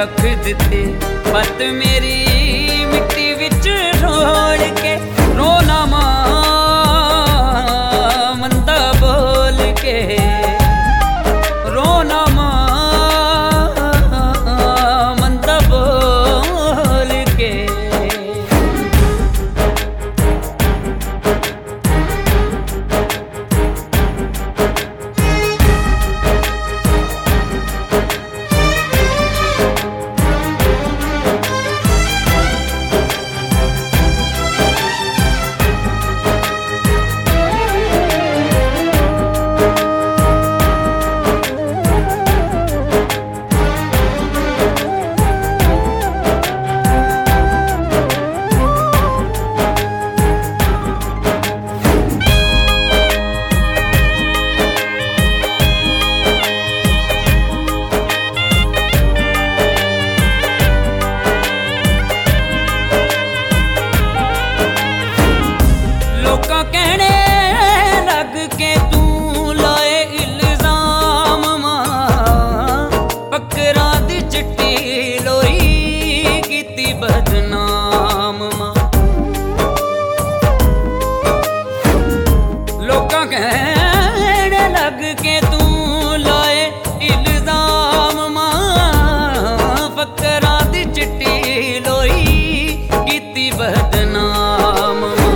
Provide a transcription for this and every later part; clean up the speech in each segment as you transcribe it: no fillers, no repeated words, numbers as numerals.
रख दिते पत मेरी मिट्टी विच रोड़ के रोना मां मंदा बोल के रोना मां मंदा बोल के। कहने लग के तू लाए इल्जाम मां पकड़ा दी चिट्टी लोई कीती बदनाम मां। लोका कहने लग के तू लाए इल्जाम मां पकड़ा दी चिट्टी लोई कीती बदनाम मां।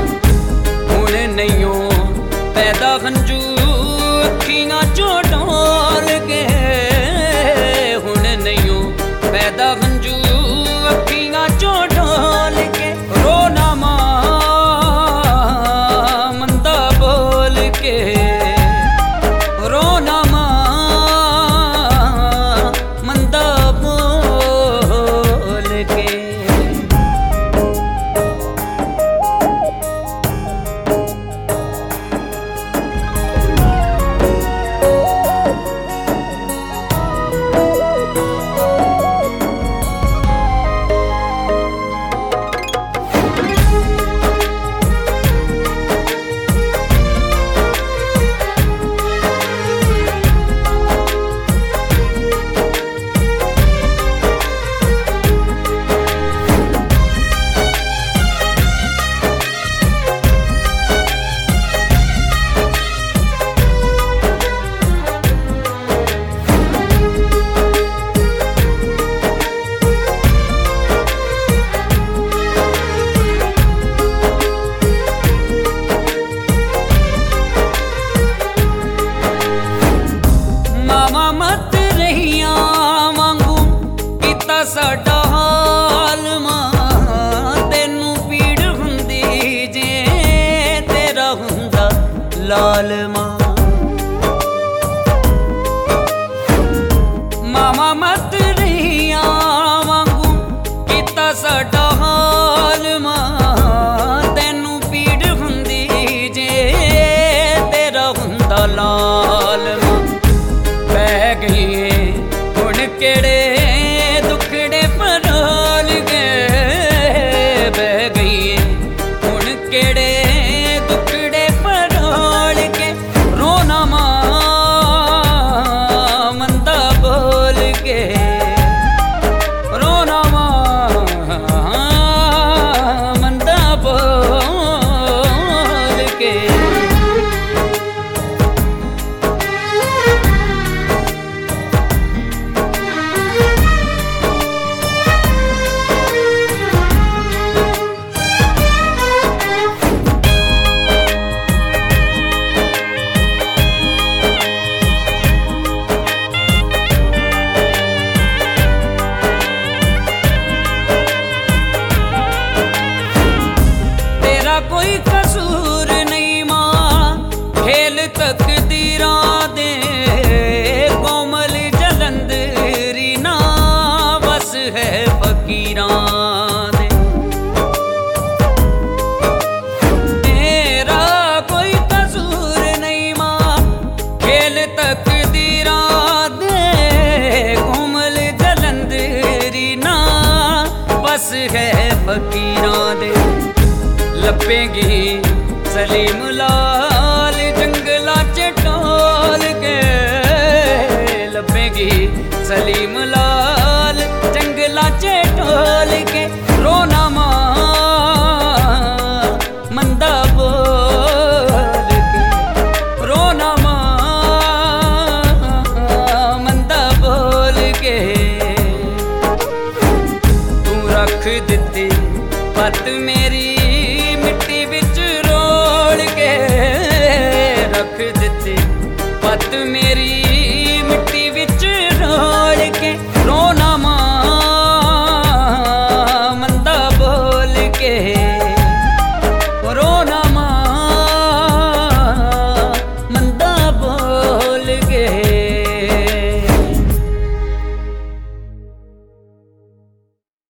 पैदा खंजू अखियां चो ढोल के हुण नहीं पैदा खंजू अखियां चो ढोल के रोना मां मंदा बोल के रोना मां मंदा बोल के। मत रहिया वांगू किता साडा हाल मां तेनू पीड़ हुंदी जे तेरा हुंदा लाल मां। मामा मत रहिया वांगू किता साडा हाल मां तेनू पीड़ हुंदी जे तेरा हुंदा लाल मां। बह गई हुण केड़े दुखड़े परोल के बह गई हुण केड़े दुखड़े परोल के रोना मां मंदा बोल के रोना मां मंदा बोल के। कोई कसूर नहीं मां खेल तकदीरां दे कोमल जलंधरी ना बस है फकीरां दे। तेरा कोई कसूर नहीं मां खेल तकदीरां दे कोमल जलंधरी ना बस है फकीरां दे। लपेगी सलीम लाल जंगला चटोल के लपेगी सलीम लाल जंगल के तू रख दिती पत मेरी मिट्टी विच रोल के, रख दिती पत मेरी